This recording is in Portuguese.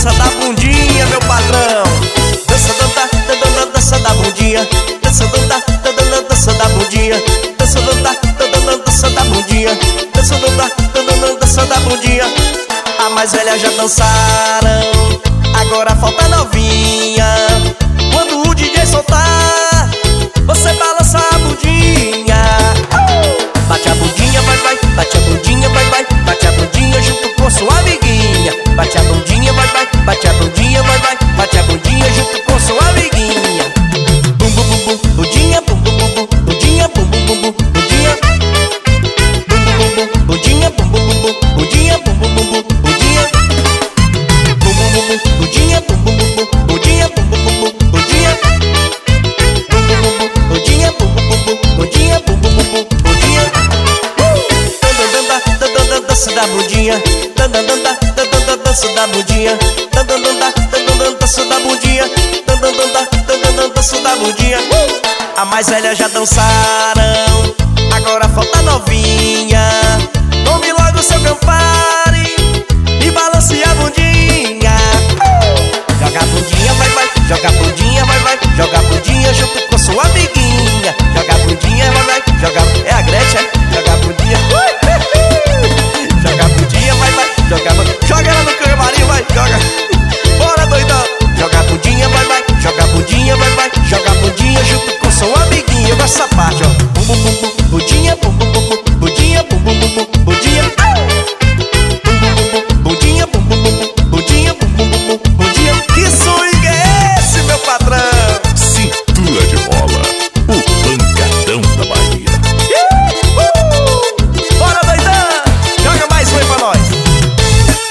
dança da bundinha, meu patrão. Dança, dança, dança, dança da bundinha. Dança, dança, dança da bundinha. Dança, dança, dança da bundinha. Dança, dança, dança da bundinha. A mais velha já dançaram, agora falta novinha. Quando o DJ soltar, você balança a bundinha. Bate a bundinha, vai, vai. Bate a bundinha, vai, vai. Bate a bundinha junto com sua amiguinha. Bate a bundinha, vai, vai. Bate a bundinha, vai, vai. Bate a bundinha junto com sua amiguinha. Bum, bum, bum, bum, bundinha, bum, bum, bum, bum, bundinha, bum, bum, bum, bum, bundinha. Bum, bum, bum, bum, bundinha, bum, bum, bum, bum, bundinha, bum, bum, bum, bum, bundinha. Bum, bum, bum, bum, bundinha, bum, bum, bum, bum, bundinha, bum, bum, bum, bum, bundinha. Bum, bum, bum, bum, bundinha, bum, bum, bum, bum, bundinha, bum, bum, bum, bum, bundinha. Dança da bundinha, dança da bundinha, dança da bundinha, dança da bundinha. A mais velha já dançaram, agora falta novinha. Tome logo seu Campari e balance a bundinha. Joga a bundinha, vai, vai. Joga a bundinha, vai, vai. Joga a bundinha junto com